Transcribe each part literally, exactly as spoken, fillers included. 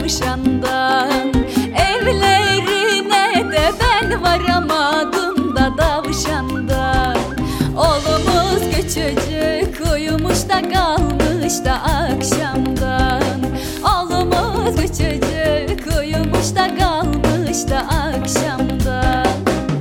tavşandan. Evlerine de ben varamadım da tavşandan. Oğlumuz küçücük uyumuş da kalmış da akşamdan. Oğlumuz küçücük uyumuş da kalmış da akşamdan.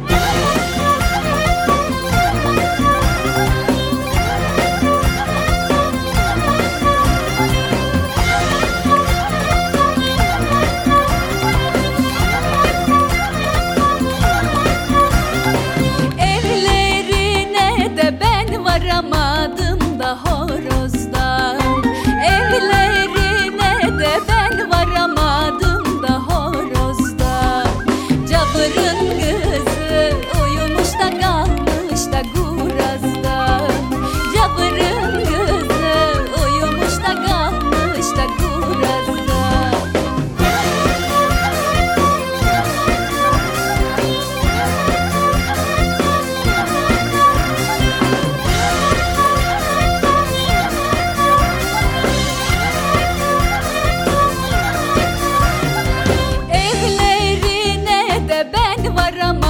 Varamadım da horozdan. Evlerine de ben varamadım da horozdan. Cabırın kızı uyumuş da kalmış da gurazdan. Cabırın kızı uyumuş da kalmış da gurazdan. Varamadım